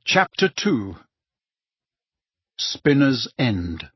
Chapter 2. Spinner's End.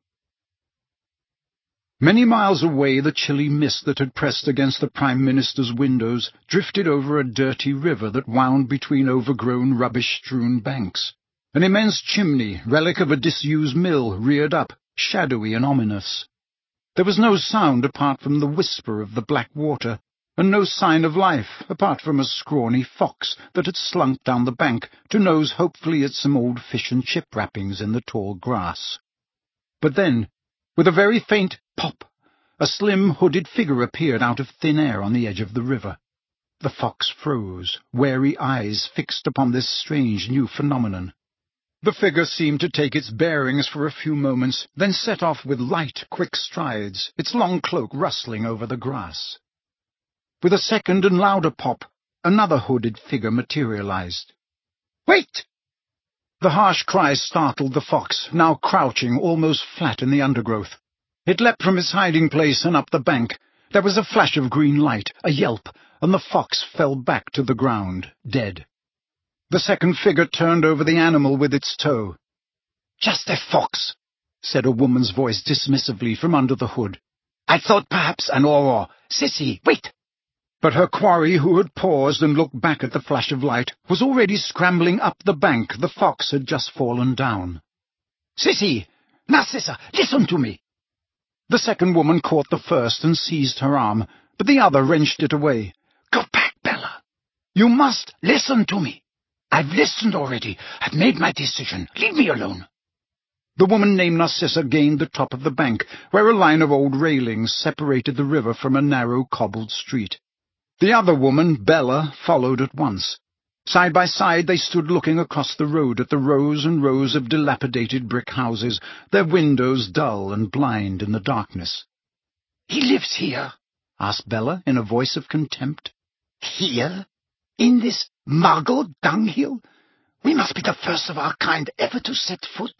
Many miles away, the chilly mist that had pressed against the Prime Minister's windows drifted over a dirty river that wound between overgrown, rubbish-strewn banks. An immense chimney, relic of a disused mill, reared up, shadowy and ominous. There was no sound apart from the whisper of the black water, and no sign of life apart from a scrawny fox that had slunk down the bank to nose hopefully at some old fish and chip wrappings in the tall grass. But then, with a very faint pop, a slim, hooded figure appeared out of thin air on the edge of the river. The fox froze, wary eyes fixed upon this strange new phenomenon. The figure seemed to take its bearings for a few moments, then set off with light, quick strides, its long cloak rustling over the grass. With a second and louder pop, another hooded figure materialized. "Wait!" The harsh cry startled the fox, now crouching almost flat in the undergrowth. It leapt from its hiding place and up the bank. There was a flash of green light, a yelp, and the fox fell back to the ground, dead. The second figure turned over the animal with its toe. "Just a fox," said a woman's voice dismissively from under the hood. "I thought perhaps an aurora. Sissy, wait!" But her quarry, who had paused and looked back at the flash of light, was already scrambling up the bank. The fox had just fallen down. "Sissy! Narcissa, listen to me!" The second woman caught the first and seized her arm, but the other wrenched it away. "Go back, Bella. You must listen to me. I've listened already. I've made my decision. Leave me alone." The woman named Narcissa gained the top of the bank, where a line of old railings separated the river from a narrow cobbled street. The other woman, Bella, followed at once. Side by side they stood looking across the road at the rows and rows of dilapidated brick houses, their windows dull and blind in the darkness. "He lives here?" asked Bella in a voice of contempt. "Here? In this Margot dunghill? We must be the first of our kind ever to set foot."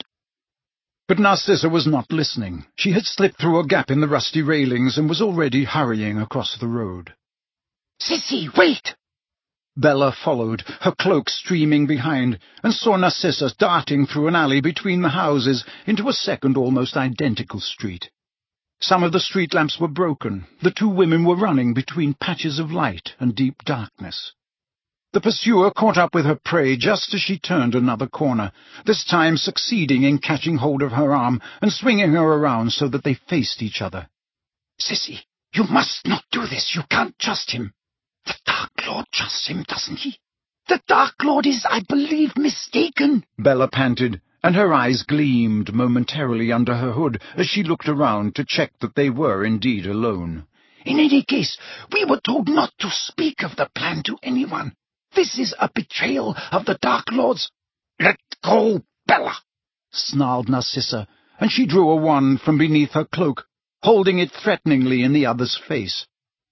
But Narcissa was not listening. She had slipped through a gap in the rusty railings and was already hurrying across the road. "Sissy, wait!" Bella followed, her cloak streaming behind, and saw Narcissa darting through an alley between the houses into a second almost identical street. Some of the street lamps were broken. The two women were running between patches of light and deep darkness. The pursuer caught up with her prey just as she turned another corner, this time succeeding in catching hold of her arm and swinging her around so that they faced each other. "Sissy, you must not do this. You can't trust him." "The Dark Lord trusts him, doesn't he?" "The Dark Lord is, I believe, mistaken," Bella panted, and her eyes gleamed momentarily under her hood as she looked around to check that they were indeed alone. "In any case, we were told not to speak of the plan to anyone. This is a betrayal of the Dark Lord's—" "Let go, Bella!" snarled Narcissa, and she drew a wand from beneath her cloak, holding it threateningly in the other's face.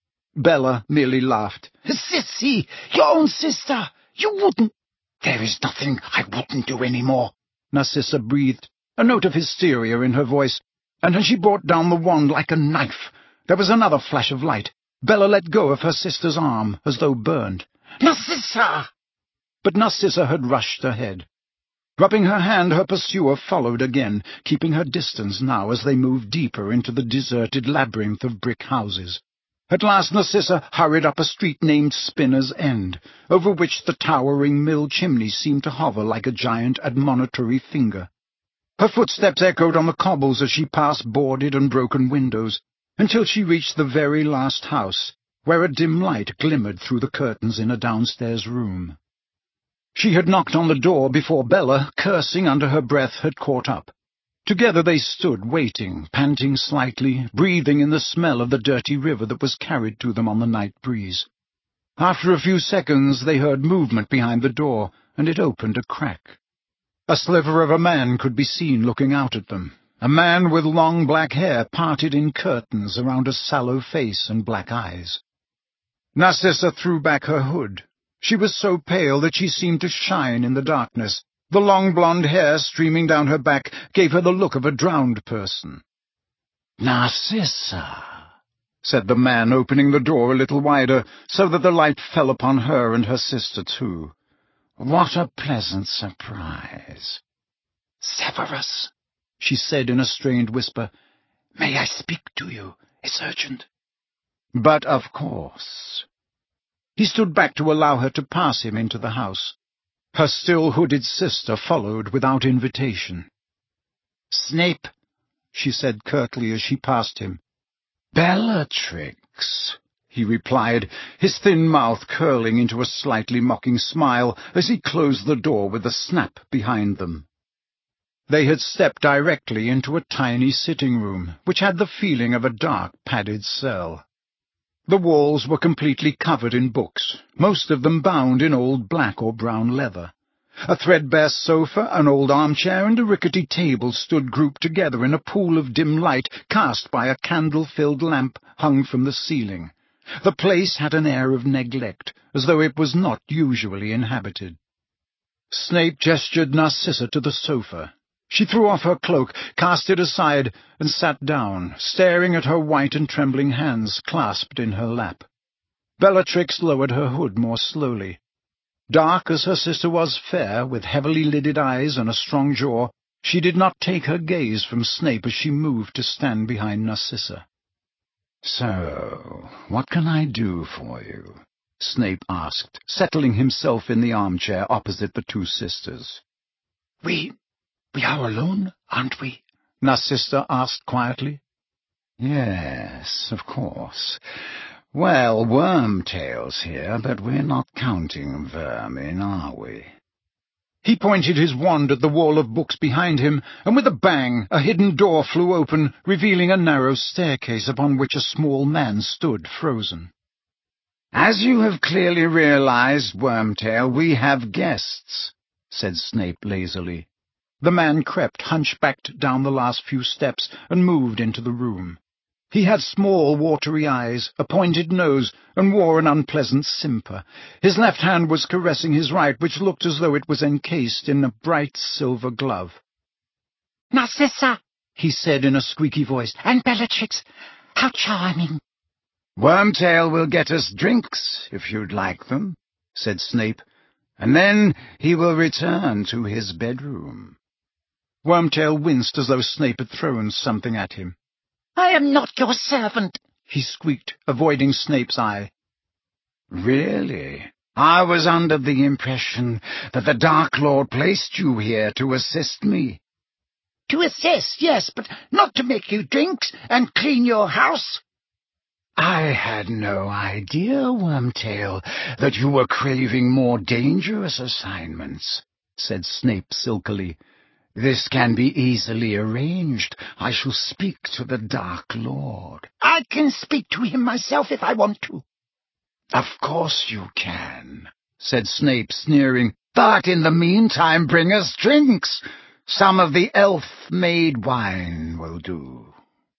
Bella merely laughed. "Sissy, your own sister! You wouldn't—" "There is nothing I wouldn't do any more," Narcissa breathed, a note of hysteria in her voice, and as she brought down the wand like a knife, there was another flash of light. Bella let go of her sister's arm, as though burned. "Narcissa!" But Narcissa had rushed ahead. Rubbing her hand, her pursuer followed again, keeping her distance now as they moved deeper into the deserted labyrinth of brick houses. At last Narcissa hurried up a street named Spinner's End, over which the towering mill chimney seemed to hover like a giant admonitory finger. Her footsteps echoed on the cobbles as she passed boarded and broken windows, until she reached the very last house, where a dim light glimmered through the curtains in a downstairs room. She had knocked on the door before Bella, cursing under her breath, had caught up. Together they stood, waiting, panting slightly, breathing in the smell of the dirty river that was carried to them on the night breeze. After a few seconds they heard movement behind the door, and it opened a crack. A sliver of a man could be seen looking out at them, a man with long black hair parted in curtains around a sallow face and black eyes. Narcissa threw back her hood. She was so pale that she seemed to shine in the darkness. The long blonde hair streaming down her back gave her the look of a drowned person. "Narcissa," said the man, opening the door a little wider, so that the light fell upon her and her sister too. What a pleasant surprise." "Severus," she said in a strained whisper, "may I speak to you? It's urgent." "But of course." He stood back to allow her to pass him into the house. Her still hooded sister followed without invitation. "Snape," she said curtly as she passed him. "Bellatrix," he replied, his thin mouth curling into a slightly mocking smile as he closed the door with a snap behind them. They had stepped directly into a tiny sitting room, which had the feeling of a dark, padded cell. The walls were completely covered in books, most of them bound in old black or brown leather. A threadbare sofa, an old armchair, and a rickety table stood grouped together in a pool of dim light cast by a candle-filled lamp hung from the ceiling. The place had an air of neglect, as though it was not usually inhabited. Snape gestured Narcissa to the sofa. She threw off her cloak, cast it aside, and sat down, staring at her white and trembling hands clasped in her lap. Bellatrix lowered her hood more slowly. Dark as her sister was fair, with heavily lidded eyes and a strong jaw, she did not take her gaze from Snape as she moved to stand behind Narcissa. "So, what can I do for you?" Snape asked, settling himself in the armchair opposite the two sisters. We are alone, aren't we?" Narcissa asked quietly. "Yes, of course. Well, Wormtail's here, but we're not counting vermin, are we?" He pointed his wand at the wall of books behind him, and with a bang a hidden door flew open, revealing a narrow staircase upon which a small man stood frozen. "As you have clearly realized, Wormtail, we have guests," said Snape lazily. The man crept hunchbacked down the last few steps and moved into the room. He had small, watery eyes, a pointed nose, and wore an unpleasant simper. His left hand was caressing his right, which looked as though it was encased in a bright silver glove. "Narcissa," he said in a squeaky voice, "and Bellatrix, how charming." "Wormtail will get us drinks, if you'd like them," said Snape, "and then he will return to his bedroom." Wormtail winced as though Snape had thrown something at him. "I am not your servant," he squeaked, avoiding Snape's eye. "Really? I was under the impression that the Dark Lord placed you here to assist me." "To assist, yes, but not to make you drinks and clean your house." "I had no idea, Wormtail, that you were craving more dangerous assignments," said Snape silkily. "This can be easily arranged. I shall speak to the Dark Lord." "I can speak to him myself if I want to." "Of course you can," said Snape, sneering. "But in the meantime bring us drinks. Some of the elf-made wine will do."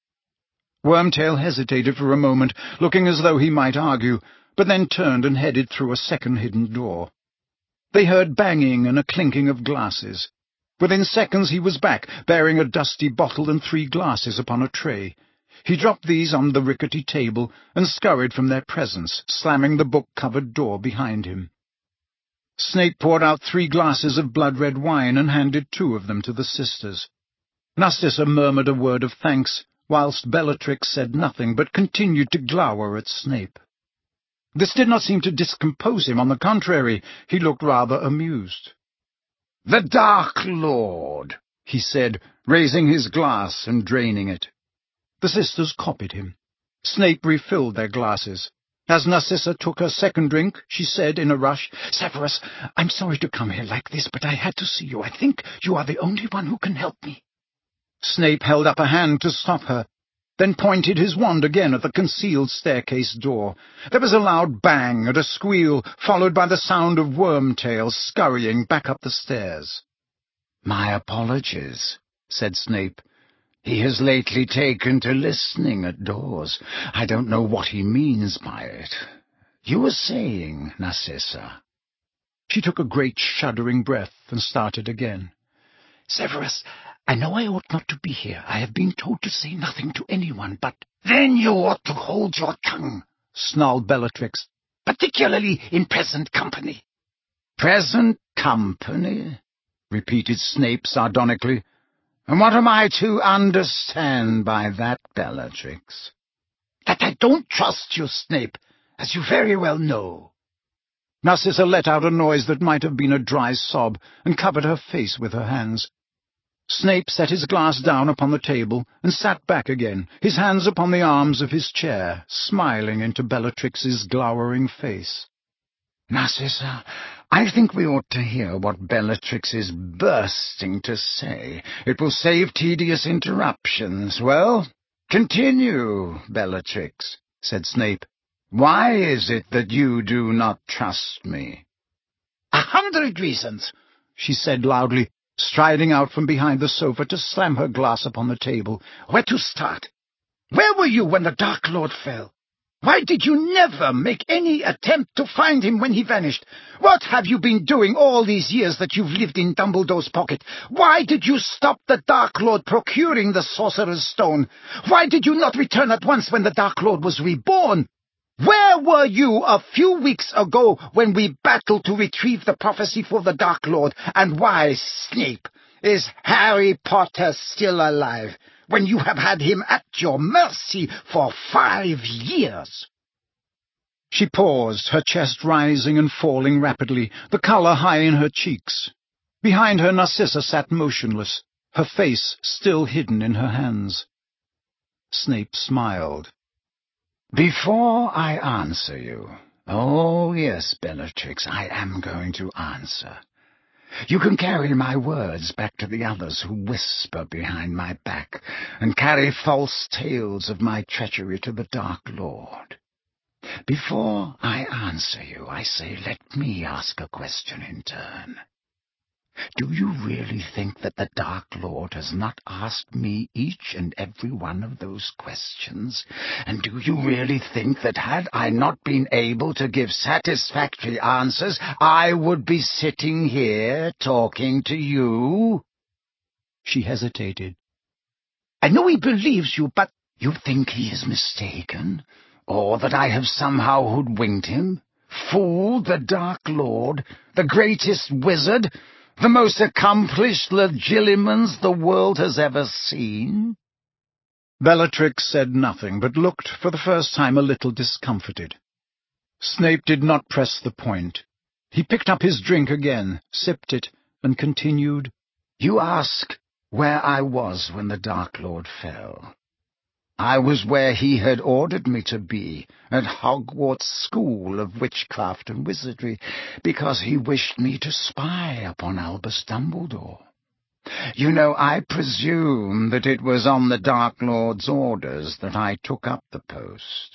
Wormtail hesitated for a moment, looking as though he might argue, but then turned and headed through a second hidden door. They heard banging and a clinking of glasses. Within seconds he was back, bearing a dusty bottle and 3 glasses upon a tray. He dropped these on the rickety table and scurried from their presence, slamming the book-covered door behind him. Snape poured out 3 glasses of blood-red wine and handed 2 of them to the sisters. Narcissa murmured a word of thanks, whilst Bellatrix said nothing but continued to glower at Snape. This did not seem to discompose him. On the contrary, he looked rather amused. "The Dark Lord," he said, raising his glass and draining it. The sisters copied him. Snape refilled their glasses. As Narcissa took her second drink, she said in a rush, "Severus, I'm sorry to come here like this, but I had to see you. I think you are the only one who can help me." Snape held up a hand to stop her, then pointed his wand again at the concealed staircase door. There was a loud bang and a squeal, followed by the sound of Wormtail scurrying back up the stairs. "My apologies," said Snape. "He has lately taken to listening at doors. I don't know what he means by it. You were saying, Narcissa." She took a great shuddering breath and started again. "Severus, I know I ought not to be here. I have been told to say nothing to anyone, but—" "Then you ought to hold your tongue," snarled Bellatrix, "particularly in present company." "Present "Company?" repeated Snape sardonically. "And what am I to understand by that, Bellatrix?" "That I don't trust you, Snape, as you very well know." Narcissa let out a noise that might have been a dry sob, and covered her face with her hands. Snape set his glass down upon the table, and sat back again, his hands upon the arms of his chair, smiling into Bellatrix's glowering face. "Narcissa, I think we ought to hear what Bellatrix is bursting to say. It will save tedious interruptions. Well, continue, Bellatrix," said Snape. "Why is it that you do not trust me?" "100 reasons," she said loudly, striding out from behind the sofa to slam her glass upon the table. "Where to start? Where were you when the Dark Lord fell? Why did you never make any attempt to find him when he vanished? What have you been doing all these years that you've lived in Dumbledore's pocket? Why did you stop the Dark Lord procuring the Sorcerer's Stone? Why did you not return at once when the Dark Lord was reborn? Where were you a few weeks ago when we battled to retrieve the prophecy for the Dark Lord? And why, Snape, is Harry Potter still alive, when you have had him at your mercy for 5 years?" She paused, her chest rising and falling rapidly, the colour high in her cheeks. Behind her Narcissa sat motionless, her face still hidden in her hands. Snape smiled. "Before I answer you— oh, yes, Bellatrix, I am going to answer. You can carry my words back to the others who whisper behind my back, and carry false tales of my treachery to the Dark Lord. Before I answer you, I say, let me ask a question in turn. Do you really think that the Dark Lord has not asked me each and every one of those questions? And do you really think that had I not been able to give satisfactory answers, I would be sitting here talking to you?" She hesitated. "I know he believes you, but—" "You think he is mistaken? Or that I have somehow hoodwinked him? Fooled the Dark Lord, the greatest wizard, the most accomplished legilimens the world has ever seen?" Bellatrix said nothing, but looked for the first time a little discomfited. Snape did not press the point. He picked up his drink again, sipped it, and continued, "You ask where I was when the Dark Lord fell. I was where he had ordered me to be, at Hogwarts School of Witchcraft and Wizardry, because he wished me to spy upon Albus Dumbledore. You know, I presume that it was on the Dark Lord's orders that I took up the post."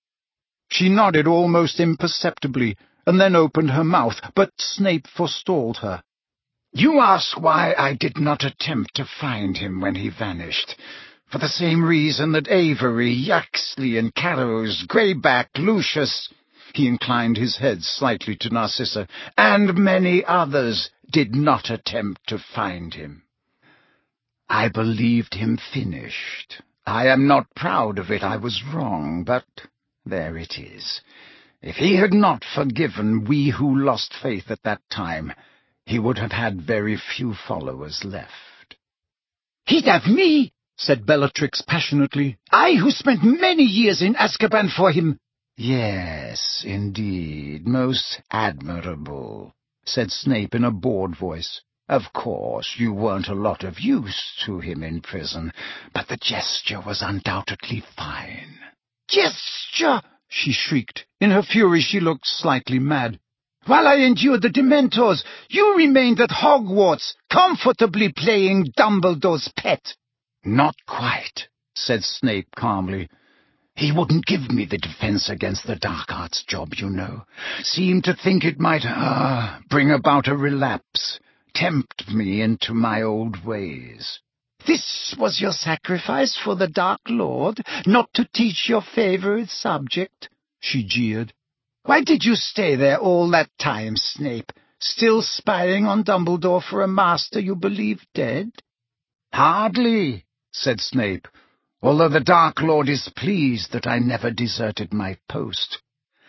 She nodded almost imperceptibly, and then opened her mouth, but Snape forestalled her. "You ask why I did not attempt to find him when he vanished. For the same reason that Avery, Yaxley, and Carrows, Greyback, Lucius," he inclined his head slightly to Narcissa, "and many others did not attempt to find him. I believed him finished. I am not proud of it, I was wrong, but there it is. If he had not forgiven we who lost faith at that time, he would have had very few followers left." "He'd have me," said Bellatrix passionately. "I who spent many years in Azkaban for him." "Yes, indeed, most admirable," said Snape in a bored voice. "Of course, you weren't a lot of use to him in prison, but the gesture was undoubtedly fine." "Gesture!" she shrieked. In her fury she looked slightly mad. "While I endured the Dementors, you remained at Hogwarts, comfortably playing Dumbledore's pet." "Not quite," said Snape calmly. "He wouldn't give me the defense against the dark arts job, you know. Seemed to think it might, bring about a relapse, tempt me into my old ways." "This was your sacrifice for the Dark Lord, not to teach your favorite subject?" she jeered. "Why did you stay there all that time, Snape, still spying on Dumbledore for a master you believed dead?" "Hardly," said Snape, "although the Dark Lord is pleased that I never deserted my post.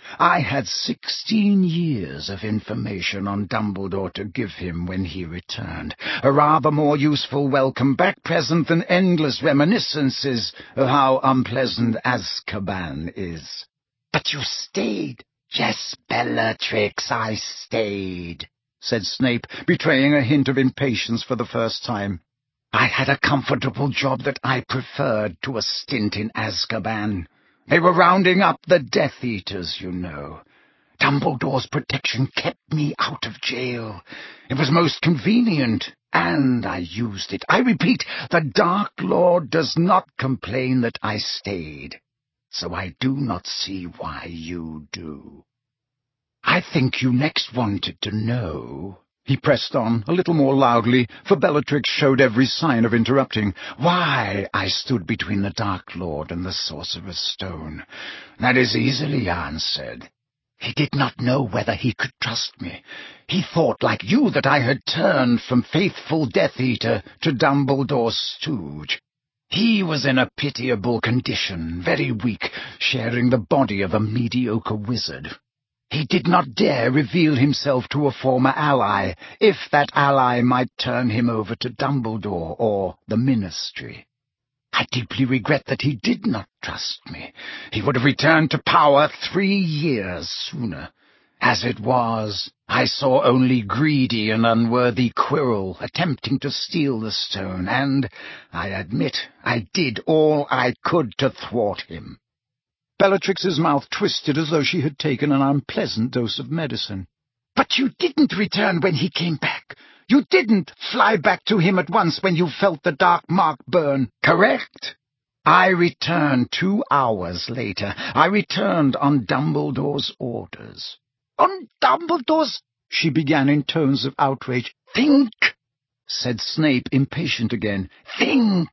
I had 16 years of information on Dumbledore to give him when he returned. A rather more useful welcome back present than endless reminiscences of how unpleasant Azkaban is. But you stayed. Yes, Bellatrix, I stayed, said Snape, betraying a hint of impatience for the first time. I had a comfortable job that I preferred to a stint in Azkaban. They were rounding up the Death Eaters, you know. Dumbledore's protection kept me out of jail. It was most convenient, and I used it. I repeat, the Dark Lord does not complain that I stayed, so I do not see why you do. I think you next wanted to know, he pressed on, a little more loudly, for Bellatrix showed every sign of interrupting, why I stood between the Dark Lord and the Sorcerer's Stone. That is easily answered. He did not know whether he could trust me. He thought, like you, that I had turned from faithful Death Eater to Dumbledore's stooge. He was in a pitiable condition, very weak, sharing the body of a mediocre wizard. He did not dare reveal himself to a former ally, if that ally might turn him over to Dumbledore or the Ministry. I deeply regret that he did not trust me. He would have returned to power 3 years sooner. As it was, I saw only greedy and unworthy Quirrell attempting to steal the stone, and, I admit, I did all I could to thwart him. Bellatrix's mouth twisted as though she had taken an unpleasant dose of medicine. But you didn't return when he came back. You didn't fly back to him at once when you felt the dark mark burn, correct? I returned 2 hours later. I returned on Dumbledore's orders. On Dumbledore's? She began in tones of outrage. Think, said Snape, impatient again. Think!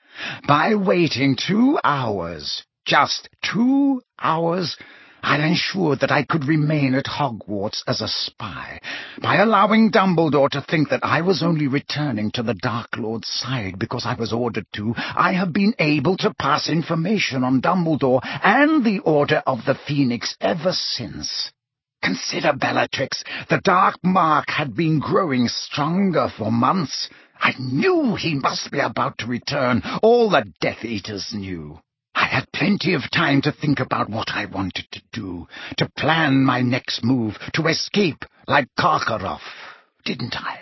By waiting 2 hours, just 2 hours, I ensured that I could remain at Hogwarts as a spy. By allowing Dumbledore to think that I was only returning to the Dark Lord's side because I was ordered to, I have been able to pass information on Dumbledore and the Order of the Phoenix ever since. Consider, Bellatrix, the dark mark had been growing stronger for months. I knew he must be about to return. All the Death Eaters knew. I had plenty of time to think about what I wanted to do, to plan my next move, to escape like Karkaroff, didn't I?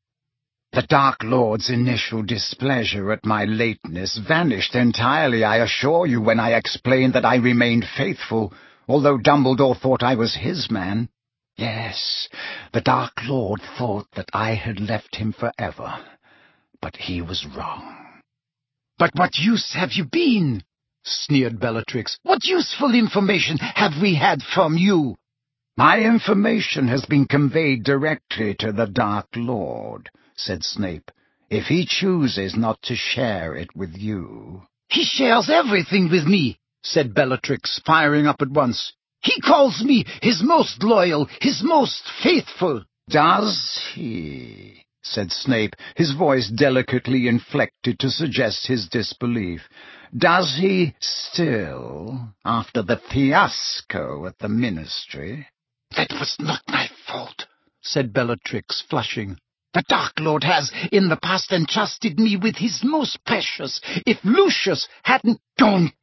The Dark Lord's initial displeasure at my lateness vanished entirely, I assure you, when I explained that I remained faithful, although Dumbledore thought I was his man. Yes, the Dark Lord thought that I had left him forever, but he was wrong. But what use have you been? Sneered Bellatrix. What useful information have we had from you? My information has been conveyed directly to the Dark Lord, said Snape, if he chooses not to share it with you. He shares everything with me, said Bellatrix, firing up at once. He calls me his most loyal, his most faithful. Does he? Said Snape, his voice delicately inflected to suggest his disbelief. Does he still, after the fiasco at the Ministry? That was not my fault, said Bellatrix, flushing. The Dark Lord has, in the past, entrusted me with his most precious. If Lucius hadn't... Don't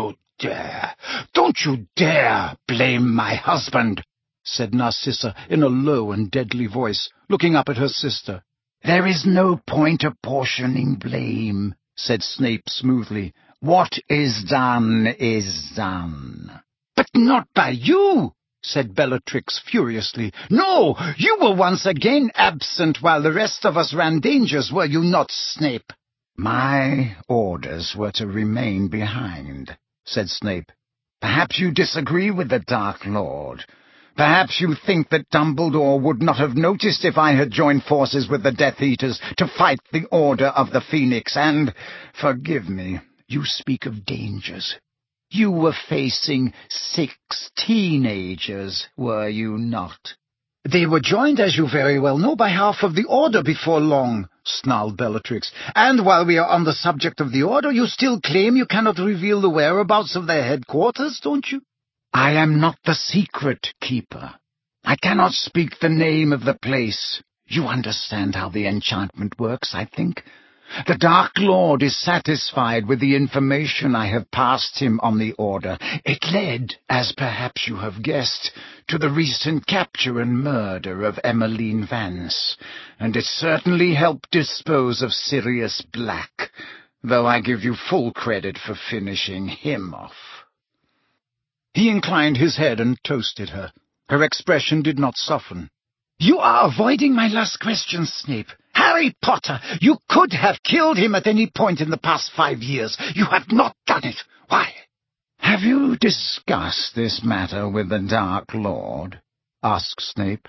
you dare blame my husband, said Narcissa in a low and deadly voice, looking up at her sister. There is no point apportioning blame, said Snape smoothly. What is done is done. But not by you, said Bellatrix furiously. No, you were once again absent while the rest of us ran dangers, were you not, Snape? My orders were to remain behind, said Snape. Perhaps you disagree with the Dark Lord. Perhaps you think that Dumbledore would not have noticed if I had joined forces with the Death Eaters to fight the Order of the Phoenix, and, forgive me, you speak of dangers. You were facing 6 teenagers, were you not? They were joined, as you very well know, by half of the Order before long, snarled Bellatrix. And while we are on the subject of the Order, you still claim you cannot reveal the whereabouts of their headquarters, don't you? I am not the secret keeper. I cannot speak the name of the place. You understand how the enchantment works, I think. The Dark Lord is satisfied with the information I have passed him on the order. It led, as perhaps you have guessed, to the recent capture and murder of Emmeline Vance, and it certainly helped dispose of Sirius Black, though I give you full credit for finishing him off. He inclined his head and toasted her. Her expression did not soften. You are avoiding my last question, Snape. Harry Potter, you could have killed him at any point in the past 5 years. You have not done it. Why? Have you discussed this matter with the Dark Lord? Asked Snape.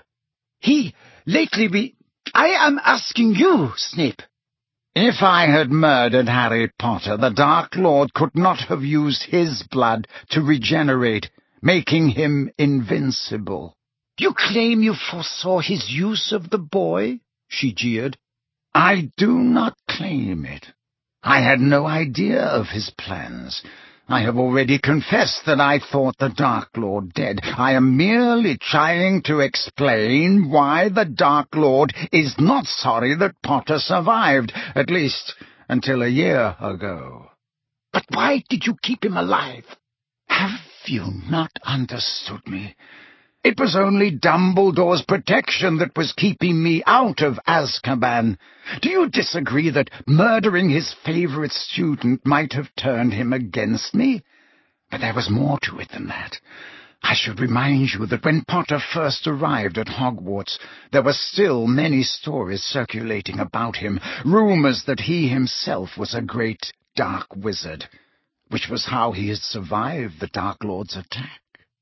I am asking you, Snape. If I had murdered Harry Potter, the Dark Lord could not have used his blood to regenerate, making him invincible. You claim you foresaw his use of the boy? She jeered. I do not claim it. I had no idea of his plans. I have already confessed that I thought the Dark Lord dead. I am merely trying to explain why the Dark Lord is not sorry that Potter survived, at least until a year ago. But why did you keep him alive? Have you not understood me? It was only Dumbledore's protection that was keeping me out of Azkaban. Do you disagree that murdering his favorite student might have turned him against me? But there was more to it than that. I should remind you that when Potter first arrived at Hogwarts, there were still many stories circulating about him, rumors that he himself was a great dark wizard, which was how he had survived the Dark Lord's attack.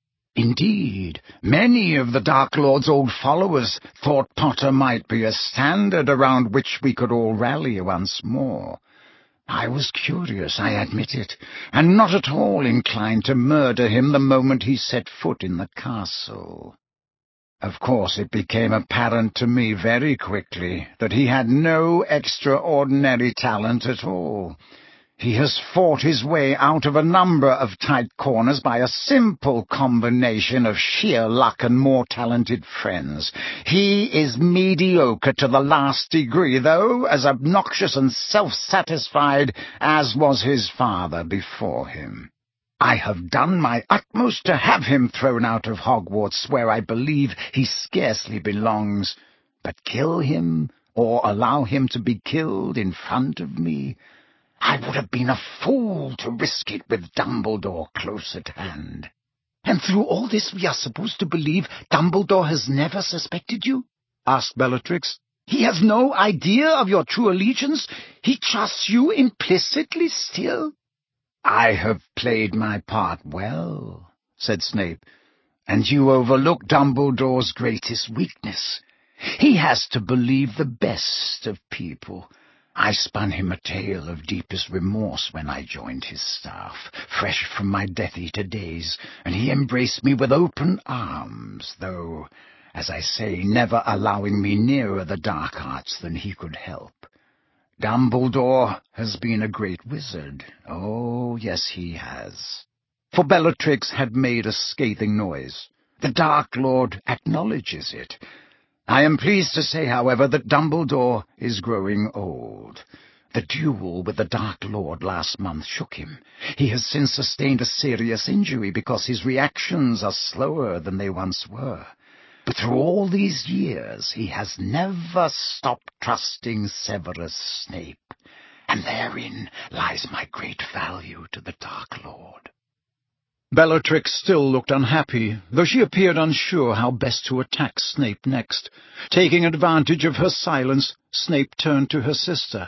Indeed, many of the Dark Lord's old followers thought Potter might be a standard around which we could all rally once more. I was curious, I admit it, and not at all inclined to murder him the moment he set foot in the castle. Of course, it became apparent to me very quickly that he had no extraordinary talent at all. He has fought his way out of a number of tight corners by a simple combination of sheer luck and more talented friends. He is mediocre to the last degree, though as obnoxious and self-satisfied as was his father before him. I have done my utmost to have him thrown out of Hogwarts, where I believe he scarcely belongs. But kill him, or allow him to be killed in front of me? I would have been a fool to risk it with Dumbledore close at hand. And through all this we are supposed to believe Dumbledore has never suspected you? Asked Bellatrix. He has no idea of your true allegiance? He trusts you implicitly still? I have played my part well, said Snape, and you overlook Dumbledore's greatest weakness. He has to believe the best of people. I spun him a tale of deepest remorse when I joined his staff, fresh from my Death Eater days, and he embraced me with open arms, though, as I say, never allowing me nearer the dark arts than he could help. Dumbledore has been a great wizard. Oh, yes, he has. For Bellatrix had made a scathing noise. The Dark Lord acknowledges it. I am pleased to say, however, that Dumbledore is growing old. The duel with the Dark Lord last month shook him. He has since sustained a serious injury because his reactions are slower than they once were. But through all these years he has never stopped trusting Severus Snape, and therein lies my great value to the Dark Lord. Bellatrix still looked unhappy, though she appeared unsure how best to attack Snape next. Taking advantage of her silence, Snape turned to her sister.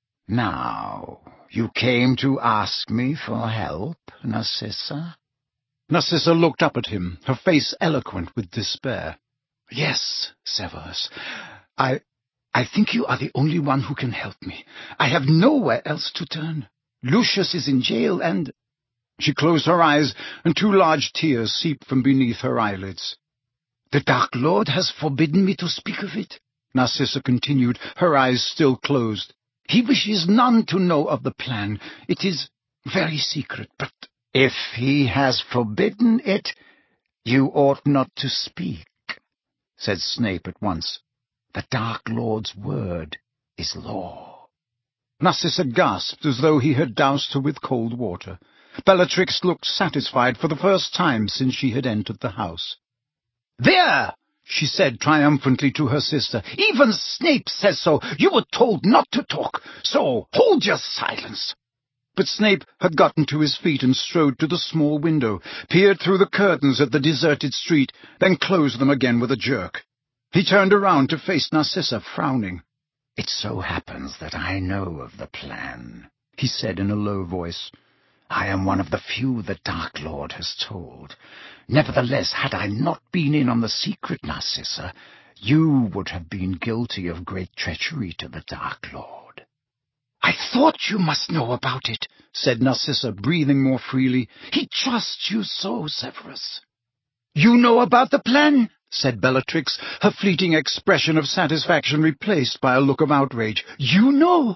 "Now, you came to ask me for help, Narcissa?" Narcissa looked up at him, her face eloquent with despair. "Yes, Severus. I think you are the only one who can help me. I have nowhere else to turn. Lucius is in jail, and—" She closed her eyes, and 2 large tears seeped from beneath her eyelids. "The Dark Lord has forbidden me to speak of it," Narcissa continued, her eyes still closed. "He wishes none to know of the plan. It is very secret, but If he has forbidden it, you ought not to speak, said Snape at once. The Dark Lord's word is law. Narcissa gasped as though he had doused her with cold water. Bellatrix looked satisfied for the first time since she had entered the house. "There!" she said triumphantly to her sister. "Even Snape says so. You were told not to talk, so hold your silence." But Snape had gotten to his feet and strode to the small window, peered through the curtains at the deserted street, then closed them again with a jerk. He turned around to face Narcissa, frowning. "It so happens that I know of the plan," he said in a low voice. "I am one of the few the Dark Lord has told. Nevertheless, had I not been in on the secret, Narcissa, you would have been guilty of great treachery to the Dark Lord." "I thought you must know about it," said Narcissa, breathing more freely. "He trusts you so, Severus." "You know about the plan?" said Bellatrix, her fleeting expression of satisfaction replaced by a look of outrage. "You know?"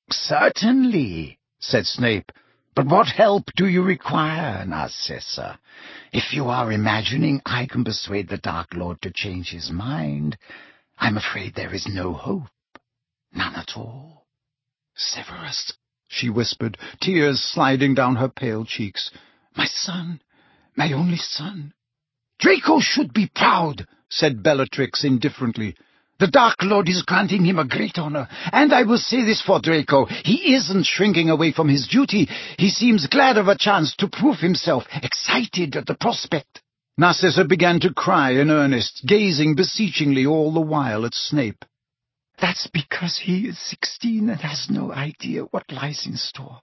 "Certainly," said Snape. "But what help do you require, Narcissa? If you are imagining I can persuade the Dark Lord to change his mind, I'm afraid there is no hope. None at all." "Severus," she whispered, tears sliding down her pale cheeks. "My son, my only son." "Draco should be proud," said Bellatrix indifferently. "The Dark Lord is granting him a great honor, and I will say this for Draco. He isn't shrinking away from his duty. He seems glad of a chance to prove himself, excited at the prospect." Narcissa began to cry in earnest, gazing beseechingly all the while at Snape. "That's because he is 16 and has no idea what lies in store.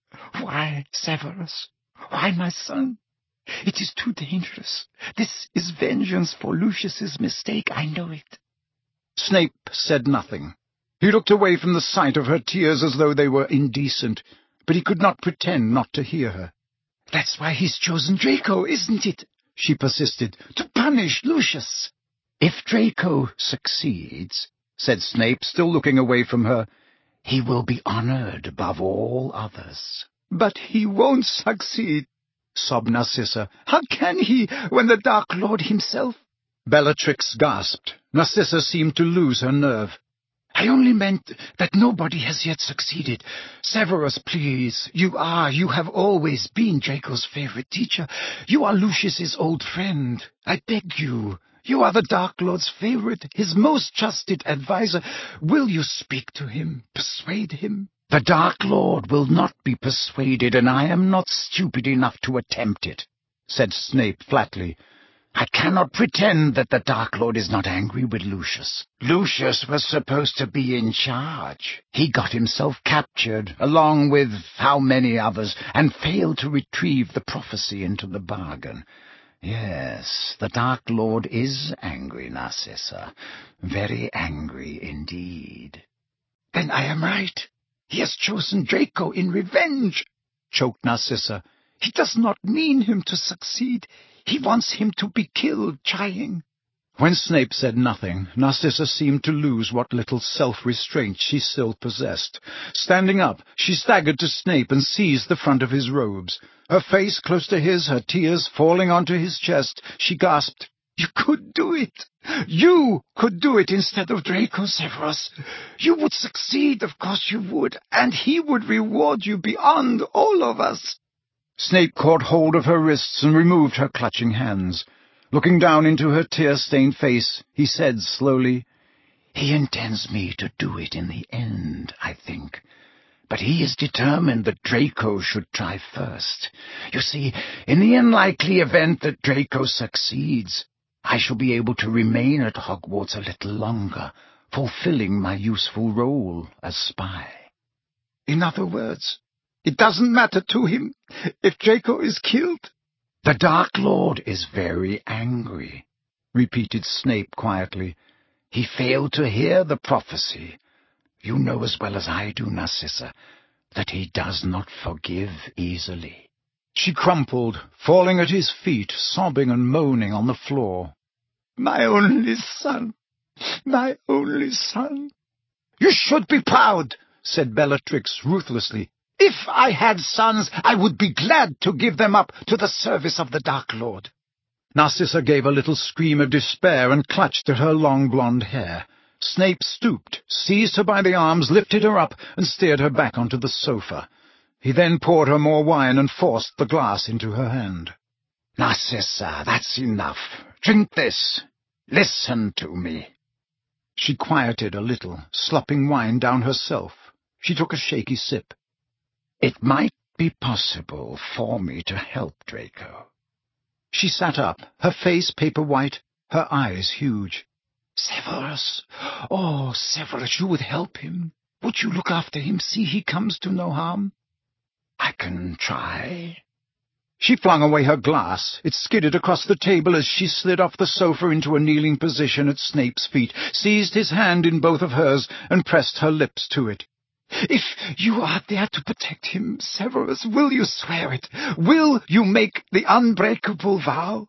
Why, Severus? Why, my son? It is too dangerous. This is vengeance for Lucius's mistake, I know it." Snape said nothing. He looked away from the sight of her tears as though they were indecent, but he could not pretend not to hear her. "That's why he's chosen Draco, isn't it?" she persisted. "To punish Lucius." "If Draco succeeds," said Snape, still looking away from her, "he will be honored above all others." "But he won't succeed," sobbed Narcissa. "How can he, when the Dark Lord himself—" Bellatrix gasped. Narcissa seemed to lose her nerve. "I only meant that nobody has yet succeeded. Severus, please, you have always been Draco's favorite teacher. You are Lucius's old friend. I beg you. You are the Dark Lord's favorite, his most trusted adviser. Will you speak to him, persuade him?" "The Dark Lord will not be persuaded, and I am not stupid enough to attempt it," said Snape flatly. "I cannot pretend that the Dark Lord is not angry with Lucius. Lucius was supposed to be in charge. He got himself captured, along with how many others, and failed to retrieve the prophecy into the bargain. Yes, the Dark Lord is angry, Narcissa. Very angry indeed." "Then I am right. He has chosen Draco in revenge," choked Narcissa. "He does not mean him to succeed. He wants him to be killed trying." When Snape said nothing, Narcissa seemed to lose what little self-restraint she still possessed. Standing up, she staggered to Snape and seized the front of his robes. Her face close to his, her tears falling onto his chest, she gasped, "You could do it! You could do it instead of Draco, Severus! You would succeed, of course you would, and he would reward you beyond all of us!" Snape caught hold of her wrists and removed her clutching hands. Looking down into her tear-stained face, he said slowly, "He intends me to do it in the end, I think. But he is determined that Draco should try first. You see, in the unlikely event that Draco succeeds, I shall be able to remain at Hogwarts a little longer, fulfilling my useful role as spy." "In other words, it doesn't matter to him if Draco is killed?" "The Dark Lord is very angry," repeated Snape quietly. "He failed to hear the prophecy. You know as well as I do, Narcissa, that he does not forgive easily." She crumpled, falling at his feet, sobbing and moaning on the floor. "My only son! My only son!" "You should be proud," said Bellatrix ruthlessly. If I had sons, I would be glad to give them up to the service of the Dark Lord." Narcissa gave a little scream of despair and clutched at her long blonde hair. Snape stooped, seized her by the arms, lifted her up, and steered her back onto the sofa. He then poured her more wine and forced the glass into her hand. "Narcissa, that's enough. Drink this. Listen to me." She quieted a little, slopping wine down herself. She took a shaky sip. "It might be possible for me to help Draco." She sat up, her face paper-white, her eyes huge. "Severus, oh, Severus, you would help him. Would you look after him, see he comes to no harm?" "I can try." She flung away her glass. It skidded across the table as she slid off the sofa into a kneeling position at Snape's feet, seized his hand in both of hers, and pressed her lips to it. "If you are there to protect him, Severus, will you swear it? Will you make the unbreakable vow?"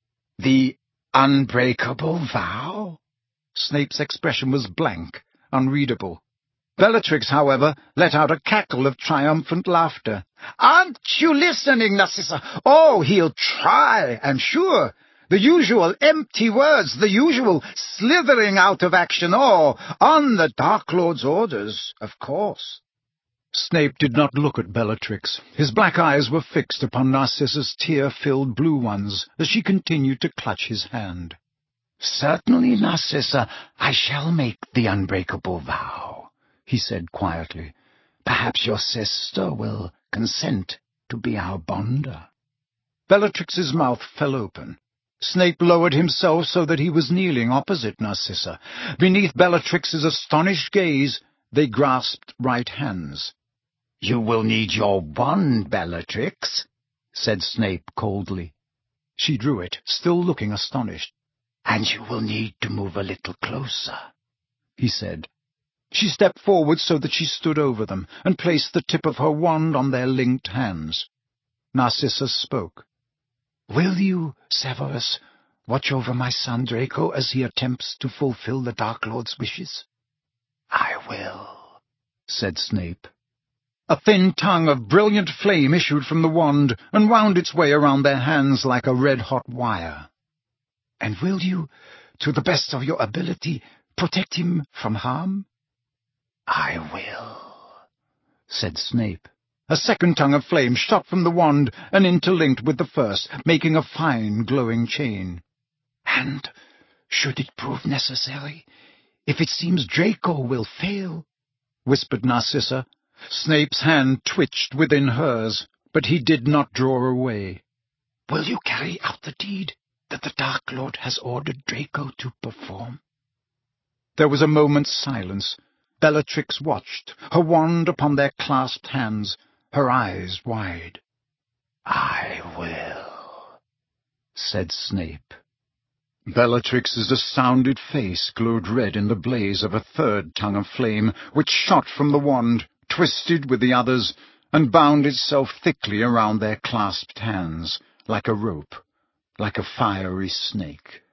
"The unbreakable vow?" Snape's expression was blank, unreadable. Bellatrix, however, let out a cackle of triumphant laughter. "Aren't you listening, Narcissa? Oh, he'll try, I'm sure. The usual empty words, the usual slithering out of action. Oh, on the Dark Lord's orders, of course." Snape did not look at Bellatrix. His black eyes were fixed upon Narcissa's tear-filled blue ones as she continued to clutch his hand. "Certainly, Narcissa, I shall make the unbreakable vow," he said quietly. "Perhaps your sister will consent to be our bonder." Bellatrix's mouth fell open. Snape lowered himself so that he was kneeling opposite Narcissa. Beneath Bellatrix's astonished gaze, they grasped right hands. "You will need your wand, Bellatrix," said Snape coldly. She drew it, still looking astonished. "And you will need to move a little closer," he said. She stepped forward so that she stood over them, and placed the tip of her wand on their linked hands. Narcissa spoke. "Will you, Severus, watch over my son Draco as he attempts to fulfill the Dark Lord's wishes?" "I will," said Snape. A thin tongue of brilliant flame issued from the wand and wound its way around their hands like a red-hot wire. "And will you, to the best of your ability, protect him from harm?" "I will," said Snape. A second tongue of flame shot from the wand and interlinked with the first, making a fine, glowing chain. "And should it prove necessary, if it seems Draco will fail," whispered Narcissa. Snape's hand twitched within hers, but he did not draw away. "Will you carry out the deed that the Dark Lord has ordered Draco to perform?" There was a moment's silence. Bellatrix watched, her wand upon their clasped hands, her eyes wide. "I will," said Snape. Bellatrix's astounded face glowed red in the blaze of a third tongue of flame, which shot from the wand, twisted with the others, and bound itself thickly around their clasped hands, like a rope, like a fiery snake.